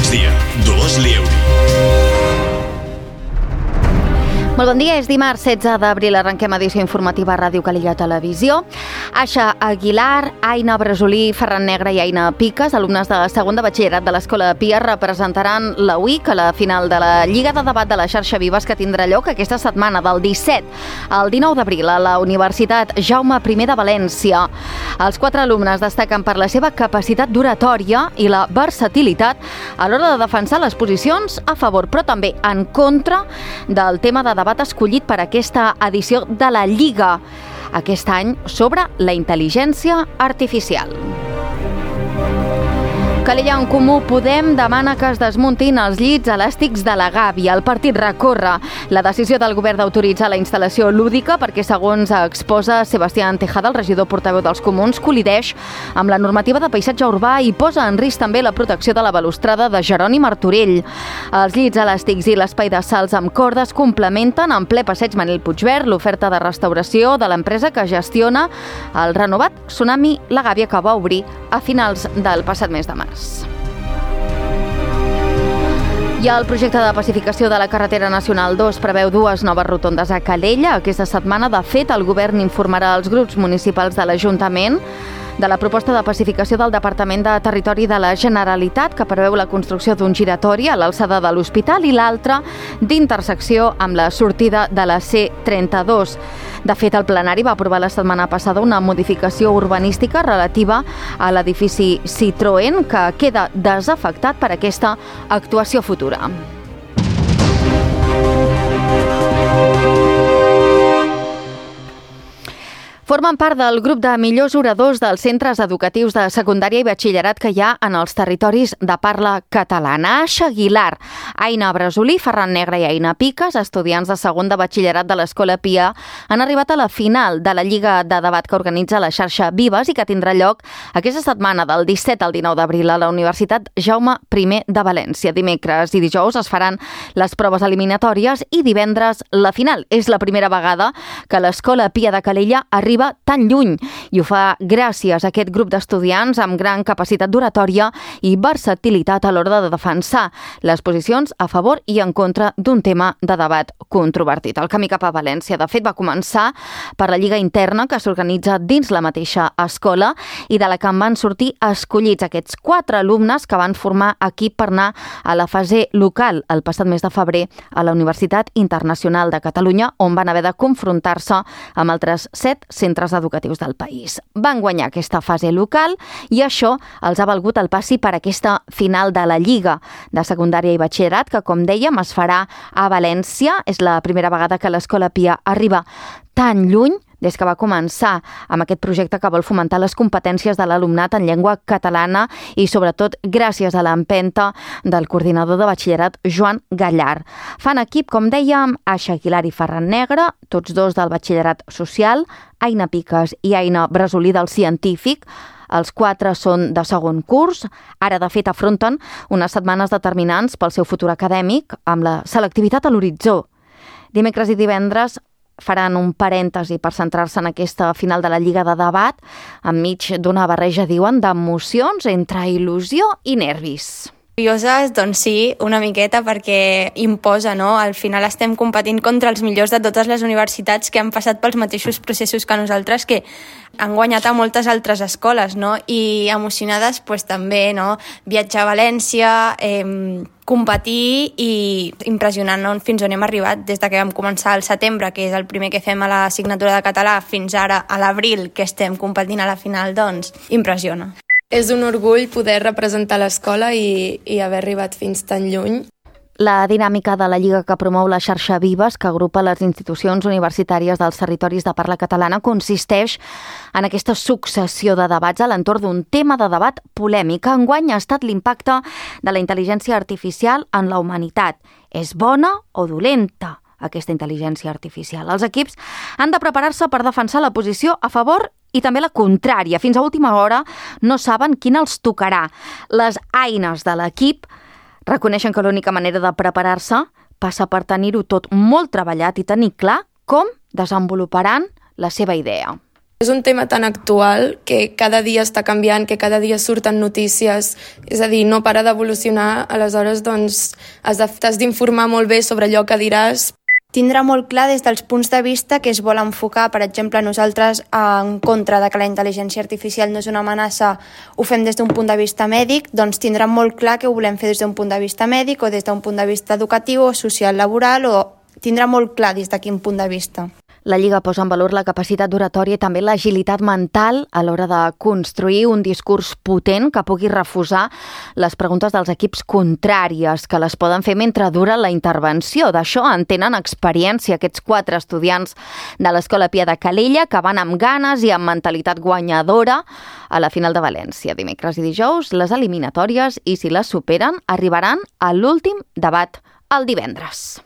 migdia, Dolors Lieuri. Molt bon dia, és dimarts 16 d'abril, arrenquem edició informativa a Ràdio Calella Televisió. Aixa Aguilar, Aina Bresolí, Ferran Negre i Aina Piques, alumnes de segon de batxillerat de l'Escola de Pia, representaran la UIC a la final de la Lliga de Debat de la Xarxa Vives que tindrà lloc aquesta setmana del 17 al 19 d'abril a la Universitat Jaume I de València. Els 4 alumnes destaquen per la seva capacitat d'oratòria i la versatilitat a l'hora de defensar les posicions a favor, però també en contra del tema de debat escollit per aquesta edició de la Lliga, aquest any sobre la intel·ligència artificial. Calella en Comú Podem demana que es desmuntin els llits elàstics de la gàbia. El partit recorre la decisió del govern d'autoritzar la instal·lació lúdica perquè, segons exposa Sebastián Tejada, el regidor portaveu dels Comuns, col·lideix amb la normativa de paisatge urbà i posa en risc també la protecció de la balustrada de Jeroni Martorell. Els llits elàstics i l'espai de salts amb cordes complementen en ple passeig Manel Puigverd l'oferta de restauració de l'empresa que gestiona el renovat Tsunami La Gàbia, que va obrir a finals del passat mes de març. I el projecte de pacificació de la carretera nacional 2 preveu 2 noves rotondes a Calella. Aquesta setmana, de fet, el govern informarà als grups municipals de l'Ajuntament de la proposta de pacificació del Departament de Territori de la Generalitat, que preveu la construcció d'un giratori a l'alçada de l'Hospital i l'altre d'intersecció amb la sortida de la C32. De fet, el plenari va aprovar la setmana passada una modificació urbanística relativa a l'edifici Citroën, que queda desafectat per aquesta actuació futura. Formen part del grup de millors oradors dels centres educatius de secundària i batxillerat que hi ha en els territoris de parla catalana. Aixa Aguilar, Aina Bresolí, Ferran Negre i Aina Piques, estudiants de segon de batxillerat de l'Escola Pia, han arribat a la final de la Lliga de Debat que organitza la xarxa Vives i que tindrà lloc aquesta setmana del 17 al 19 d'abril a la Universitat Jaume I de València. Dimecres i dijous es faran les proves eliminatòries i divendres la final. És la primera vegada que l'Escola Pia de Calella arriba tan lluny i ho fa gràcies a aquest grup d'estudiants amb gran capacitat d'oratòria i versatilitat a l'hora de defensar les posicions a favor i en contra d'un tema de debat controvertit. El camí cap a València, de fet, va començar per la lliga interna que s'organitza dins la mateixa escola i de la que en van sortir escollits aquests 4 alumnes que van formar equip per anar a la fase local el passat mes de febrer a la Universitat Internacional de Catalunya, on van haver de confrontar-se amb altres 7 centres educatius del país. Van guanyar aquesta fase local i això els ha valgut el passi per aquesta final de la Lliga de secundària i batxillerat que, com dèiem, es farà a València. És la primera vegada que l'Escola Pia arriba tan lluny des que va començar amb aquest projecte que vol fomentar les competències de l'alumnat en llengua catalana i, sobretot, gràcies a l'empenta del coordinador de batxillerat, Joan Gallar. Fan equip, com dèiem, Aixa Aguilar i Ferran Negre, tots dos del batxillerat social, Aina Piques i Aina Bresolí del científic. Els 4 són de segon curs. Ara, de fet, afronten unes setmanes determinants pel seu futur acadèmic amb la selectivitat a l'horitzó. Dimecres i divendres faran un parèntesi per centrar-se en aquesta final de la Lliga de Debat, enmig d'una barreja, diuen, d'emocions entre il·lusió i nervis. Curioses, doncs sí, una miqueta, perquè imposa, no? Al final estem competint contra els millors de totes les universitats que han passat pels mateixos processos que nosaltres, que han guanyat a moltes altres escoles, no? I emocionades, doncs també, no? Viatjar a València, competir i impressionant, no? Fins on hem arribat des de que vam començar al setembre, que és el primer que fem a l'assignatura de català, fins ara a l'abril, que estem competint a la final, doncs impressiona. És un orgull poder representar l'escola i haver arribat fins tan lluny. La dinàmica de la Lliga que promou la xarxa Vives, que agrupa les institucions universitàries dels territoris de parla catalana, consisteix en aquesta successió de debats a l'entorn d'un tema de debat polèmic. Enguany ha estat l'impacte de la intel·ligència artificial en la humanitat. És bona o dolenta aquesta intel·ligència artificial? Els equips han de preparar-se per defensar la posició a favor i també la contrària. Fins a última hora no saben quina els tocarà. Les eines de l'equip reconeixen que l'única manera de preparar-se passa per tenir-ho tot molt treballat i tenir clar com desenvoluparan la seva idea. És un tema tan actual que cada dia està canviant, que cada dia surten notícies, és a dir, no para d'evolucionar, aleshores doncs t'has d'informar molt bé sobre allò que diràs. Tindrà molt clar des dels punts de vista que es vol enfocar. Per exemple, nosaltres en contra de que la intel·ligència artificial no és una amenaça, ho fem des d'un punt de vista mèdic, doncs tindrà molt clar que ho volem fer des d'un punt de vista mèdic o des d'un punt de vista educatiu o social laboral, o tindrà molt clar des de quin punt de vista. La Lliga posa en valor la capacitat d'oratòria i també l'agilitat mental a l'hora de construir un discurs potent que pugui refusar les preguntes dels equips contràries, que les poden fer mentre dura la intervenció. D'això en tenen experiència aquests 4 estudiants de l'Escola Pia de Calella, que van amb ganes i amb mentalitat guanyadora a la final de València. Dimecres i dijous, les eliminatòries, i si les superen, arribaran a l'últim debat el divendres.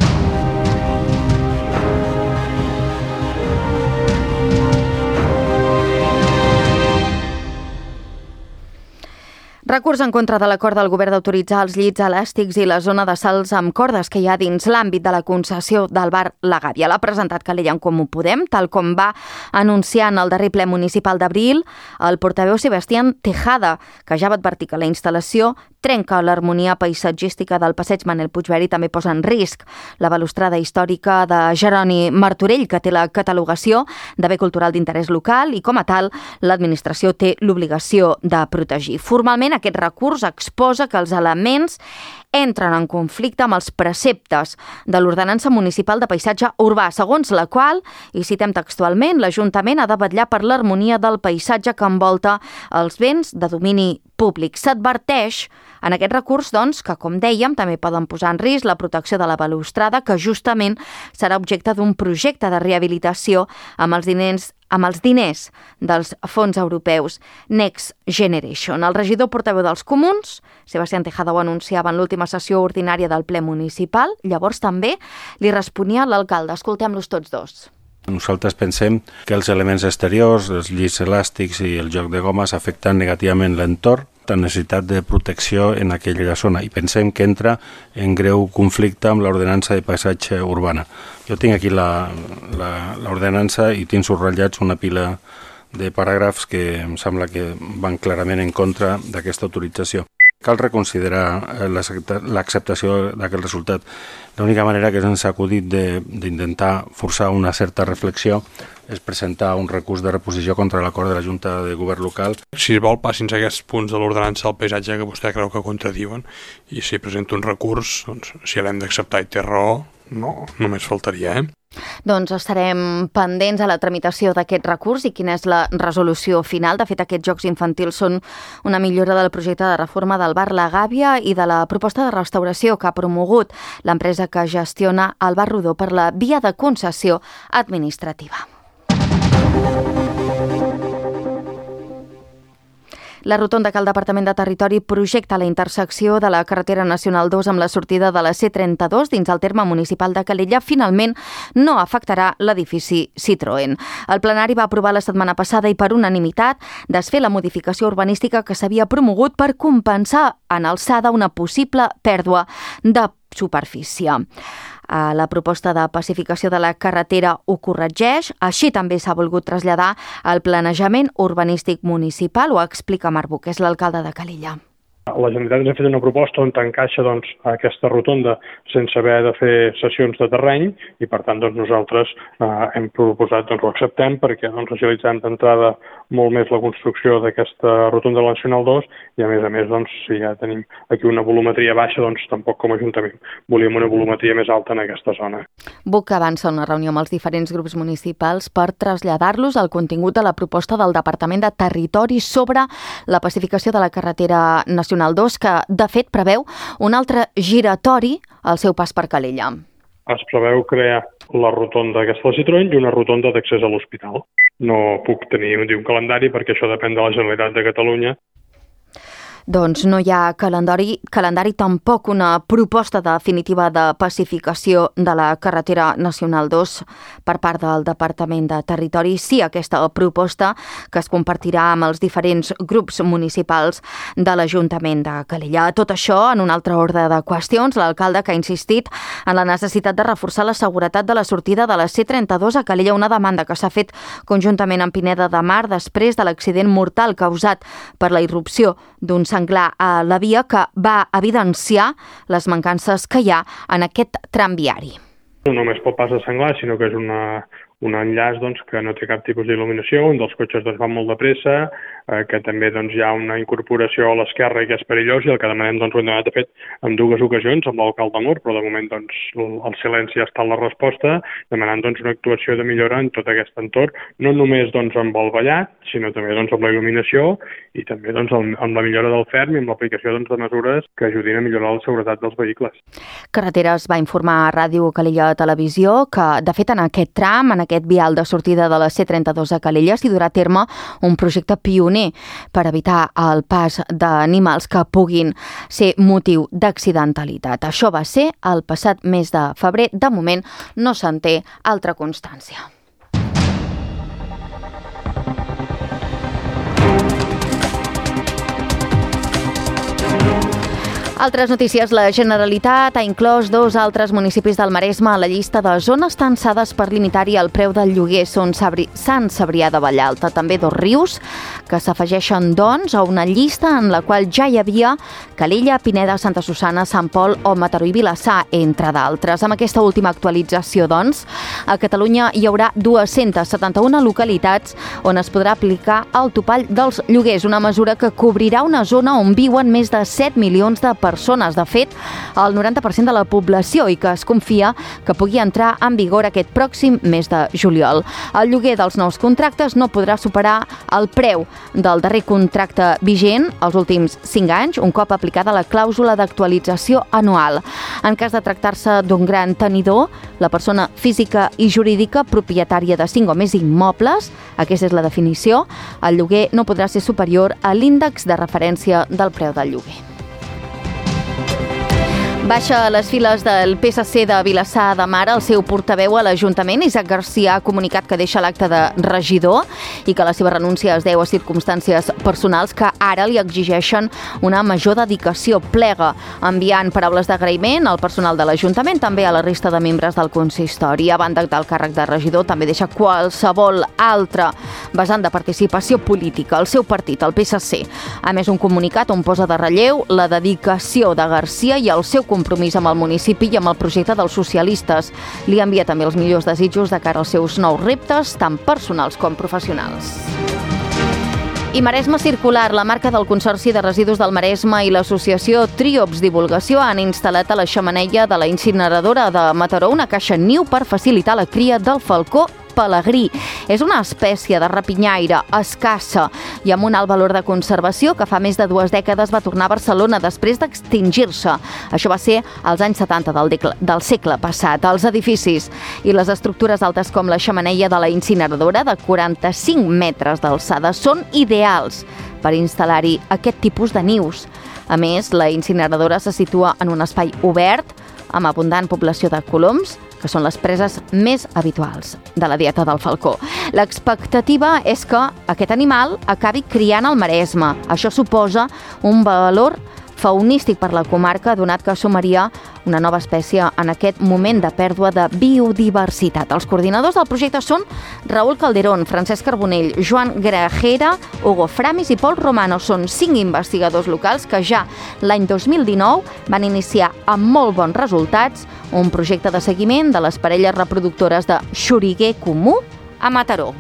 Recurs en contra de l'acord del govern d'autoritzar els llits elàstics i la zona de salts amb cordes que hi ha dins l'àmbit de la concessió del bar La Gàbia. L'ha presentat Calella en Comú Podem, tal com va anunciar en el darrer ple municipal d'abril el portaveu Sebastián Tejada, que ja va advertir que la instal·lació trenca l'harmonia paisatgística del passeig Manel Puigverd i també posa en risc la balustrada històrica de Jeroni Martorell, que té la catalogació de bé cultural d'interès local i, com a tal, l'administració té l'obligació de protegir. Formalment, aquest recurs exposa que els elements entren en conflicte amb els preceptes de l'Ordenança Municipal de Paisatge Urbà, segons la qual, i citem textualment, l'Ajuntament ha de vetllar per l'harmonia del paisatge que envolta els béns de domini públic. S'adverteix en aquest recurs, doncs, que, com dèiem, també poden posar en risc la protecció de la balustrada, que justament serà objecte d'un projecte de rehabilitació amb els diners dels fons europeus Next Generation. El regidor portaveu dels Comuns, Sebastián Tejada, ho anunciava en l'última sessió ordinària del ple municipal, llavors també li responia l'alcalde. Escoltem-los tots dos. Nosaltres pensem que els elements exteriors, els llits elàstics i el joc de gomes afecten negativament l'entorn, la necessitat de protecció en aquella zona, i pensem que entra en greu conflicte amb l'ordenança de paisatge urbana. Jo tinc aquí l'ordenança i tinc subratllats una pila de paràgrafs que em sembla que van clarament en contra d'aquesta autorització. Cal reconsiderar l'acceptació d'aquest resultat. L'única manera que ens ha acudit d'intentar forçar una certa reflexió és presentar un recurs de reposició contra l'acord de la Junta de Govern local. Si es vol, passin aquests punts de l'ordenança del paisatge que vostè creu que contradiuen, i si presenta un recurs, doncs, si l'hem d'acceptar i té raó, no, només faltaria, Doncs estarem pendents a la tramitació d'aquest recurs i quina és la resolució final. De fet, aquests jocs infantils són una millora del projecte de reforma del bar La Gàbia i de la proposta de restauració que ha promogut l'empresa que gestiona el bar Rodó per la via de concessió administrativa. La rotonda que el Departament de Territori projecta a la intersecció de la carretera nacional 2 amb la sortida de la C32 dins el terme municipal de Calella finalment no afectarà l'edifici Citroën. El plenari va aprovar la setmana passada i per unanimitat desfer la modificació urbanística que s'havia promogut per compensar en alçada una possible pèrdua de superfície. La proposta de pacificació de la carretera ho corregeix, així també s'ha volgut traslladar al planejament urbanístic municipal, ho explica Marc Buch, que és l'alcalde de Calella. La Generalitat ens ha fet una proposta on encaixa aquesta rotonda sense haver de fer cessions de terreny i, per tant, nosaltres hem proposat, ho acceptem perquè agilitzant d'entrada molt més la construcció d'aquesta rotonda Nacional 2 i, a més, si ja tenim aquí una volumetria baixa, tampoc com a Ajuntament volíem una volumetria més alta en aquesta zona. Buch avança una reunió amb els diferents grups municipals per traslladar-los al contingut de la proposta del Departament de Territori sobre la pacificació de la carretera nacional 2, que, de fet, preveu un altre giratori al seu pas per Calella. Es preveu crear la rotonda aquesta de Citroën i una rotonda d'accés a l'hospital. No puc tenir un calendari perquè això depèn de la Generalitat de Catalunya. Doncs no hi ha calendari, tampoc una proposta definitiva de pacificació de la carretera Nacional 2 per part del Departament de Territori. Sí, aquesta proposta que es compartirà amb els diferents grups municipals de l'Ajuntament de Calella. Tot això, en un altre ordre de qüestions, l'alcalde que ha insistit en la necessitat de reforçar la seguretat de la sortida de la C32 a Calella, una demanda que s'ha fet conjuntament amb Pineda de Mar després de l'accident mortal causat per la irrupció d'un senglar a la via que va evidenciar les mancances que hi ha en aquest tram viari. No només pel pas de senglar, sinó que és un enllaç que no té cap tipus d'il·luminació, un dels cotxes va molt de pressa, que també hi ha una incorporació a l'esquerra i que és perillós, i el que demanem ho hem demanat de fet en dues ocasions amb l'alcalde Mur, però de moment el silenci ha estat la resposta, demanant una actuació de millora en tot aquest entorn, no només amb el vallat, sinó també amb la il·luminació i també amb la millora del ferm i amb l'aplicació de mesures que ajudin a millorar la seguretat dels vehicles. Carreteres va informar a Ràdio Calella Televisió que, de fet, en aquest tram, en aquest vial de sortida de la C32 a Calella, s'hi durà a terme un projecte pioner per evitar el pas d'animals que puguin ser motiu d'accidentalitat. Això va ser el passat mes de febrer. De moment no se'n té altra constància. Altres notícies. La Generalitat ha inclòs 2 altres municipis del Maresme a la llista de zones tensades per limitar-hi el preu del lloguer. Són Sant Cebrià de Vallalta, també Dosrius, que s'afegeixen, a una llista en la qual ja hi havia Calella, Pineda, Santa Susanna, Sant Pol o Mataró i Vilassar, entre d'altres. Amb aquesta última actualització, a Catalunya hi haurà 271 localitats on es podrà aplicar el topall dels lloguers, una mesura que cobrirà una zona on viuen més de 7 milions de persones, de fet, el 90% de la població, i que es confia que pugui entrar en vigor aquest pròxim mes de juliol. El lloguer dels nous contractes no podrà superar el preu del darrer contracte vigent els últims 5 anys, un cop aplicada la clàusula d'actualització anual. En cas de tractar-se d'un gran tenidor, la persona física i jurídica propietària de 5 o més immobles, aquesta és la definició, el lloguer no podrà ser superior a l'índex de referència del preu del lloguer. Baixa a les files del PSC de Vilassar de Mar el seu portaveu a l'Ajuntament. Isaac Garcia ha comunicat que deixa l'acte de regidor i que la seva renúncia es deu a circumstàncies personals que ara li exigeixen una major dedicació. Plega, enviant paraules d'agraïment al personal de l'Ajuntament, també a la resta de membres del consistori. A banda del càrrec de regidor, també deixa qualsevol altre vessant de participació política, el seu partit, el PSC. A més, un comunicat on posa de relleu la dedicació de Garcia i el seu compromís amb el municipi i amb el projecte dels socialistes. Li envia també els millors desitjos de cara als seus nous reptes, tant personals com professionals. I Maresme Circular, la marca del Consorci de Residus del Maresme i l'associació Triops Divulgació han instal·lat a la xemeneia de la incineradora de Mataró una caixa niu per facilitar la cria del falcó pelegrí. És una espècie de rapinyaire escassa i amb un alt valor de conservació que fa més de 2 dècades va tornar a Barcelona després d'extingir-se. Això va ser als anys 70 del segle passat. Els edificis i les estructures altes com la xemeneia de la incineradora de 45 metres d'alçada són ideals per instal·lar-hi aquest tipus de nius. A més, la incineradora se situa en un espai obert amb abundant població de coloms, que són les preses més habituals de la dieta del falcó. L'expectativa és que aquest animal acabi criant al Maresme. Això suposa un valor faunístic per la comarca, donat que assumiria una nova espècie en aquest moment de pèrdua de biodiversitat. Els coordinadors del projecte són Raúl Calderón, Francesc Carbonell, Joan Grajera, Hugo Framis i Pol Romano. Són 5 investigadors locals que ja l'any 2019 van iniciar amb molt bons resultats un projecte de seguiment de les parelles reproductores de xoriguer comú a Mataró.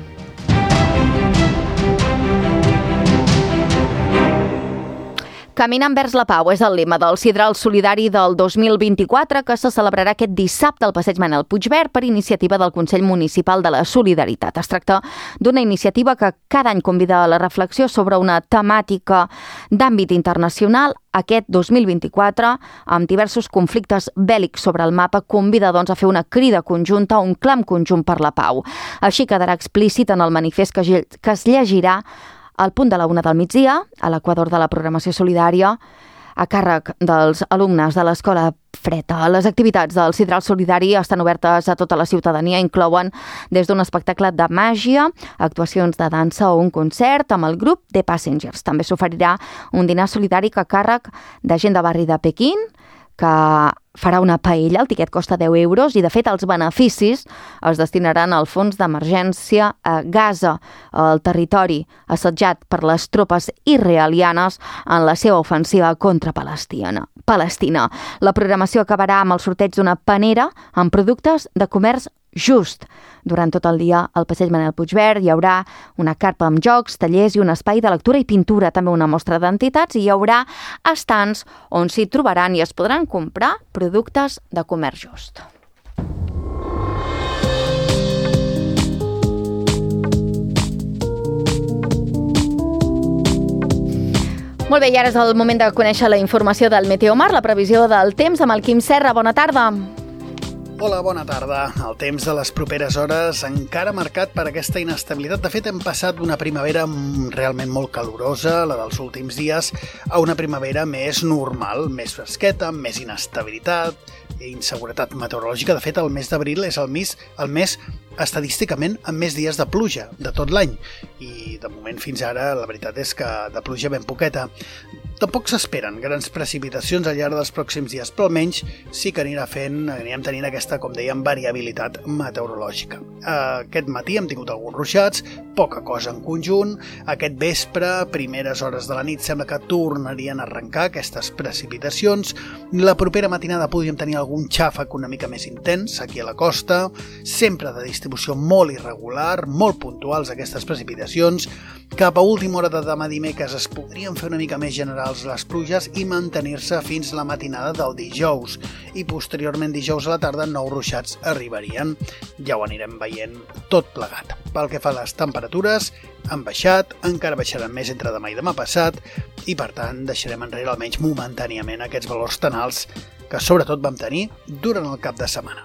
Caminant vers la pau és el lema del Sidral Solidari del 2024 que se celebrarà aquest dissabte al Passeig Manel Puigverd per iniciativa del Consell Municipal de la Solidaritat. Es tracta d'una iniciativa que cada any convida a la reflexió sobre una temàtica d'àmbit internacional. Aquest 2024, amb diversos conflictes bèl·lics sobre el mapa, convida a fer una crida conjunta, un clam conjunt per la pau. Així quedarà explícit en el manifest que es llegirà al punt de la 1 del migdia, a l'equador de la programació solidària, a càrrec dels alumnes de l'Escola Freta. Les activitats del Sidral Solidari estan obertes a tota la ciutadania, inclouen des d'un espectacle de màgia, actuacions de dansa o un concert amb el grup The Passengers. També s'oferirà un dinar solidari a càrrec de gent de barri de Pequín, que farà una paella, el tiquet costa 10 euros i, de fet, els beneficis es destinaran al fons d'emergència a Gaza, el territori assetjat per les tropes israelianes en la seva ofensiva contra Palestina. La programació acabarà amb el sorteig d'una panera amb productes de comerç just. Durant tot el dia al passeig Manel Puigverd hi haurà una carpa amb jocs, tallers i un espai de lectura i pintura, també una mostra d'entitats, i hi haurà estands on s'hi trobaran i es podran comprar productes de comerç just. Molt bé, i ara és el moment de conèixer la informació del Meteomar, la previsió del temps amb el Quim Serra. Bona tarda. Hola, bona tarda. El temps de les properes hores encara marcat per aquesta inestabilitat. De fet, hem passat d'una primavera realment molt calorosa, la dels últims dies, a una primavera més normal, més fresqueta, amb més inestabilitat i inseguretat meteorològica. De fet, el mes d'abril és el mes estadísticament amb més dies de pluja de tot l'any. I de moment fins ara la veritat és que de pluja ben poqueta. Tampoc s'esperen grans precipitacions al llarg dels pròxims dies, però almenys sí que anirem tenint aquesta, com dèiem, variabilitat meteorològica. Aquest matí hem tingut alguns ruixats, poca cosa en conjunt. Aquest vespre, primeres hores de la nit, sembla que tornarien a arrencar aquestes precipitacions. La propera matinada podríem tenir algun xàfec una mica més intens aquí a la costa, sempre de distribució molt irregular, molt puntuals aquestes precipitacions. Cap a última hora de demà dimecres es podrien fer una mica més generals les pluges i mantenir-se fins la matinada del dijous. I posteriorment dijous a la tarda nous ruixats arribarien. Ja ho anirem veient tot plegat. Pel que fa a les temperatures, han baixat, encara baixaran més entre demà i demà passat i per tant deixarem enrere almenys momentàniament aquests valors tan alts que sobretot vam tenir durant el cap de setmana.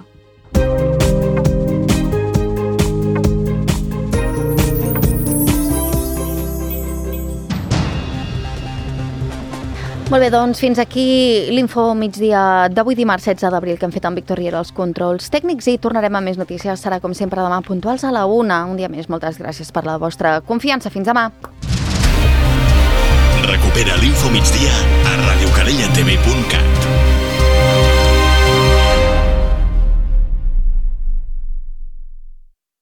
Molt bé, doncs fins aquí l'info migdia d'avui dimarts 16 d'abril que hem fet amb Víctor Riera als controls tècnics i tornarem amb més notícies. Serà com sempre demà puntuals a la 1. Un dia més, moltes gràcies per la vostra confiança. Fins demà. Recupera l'Info Migdia a radiocadellatv.cat.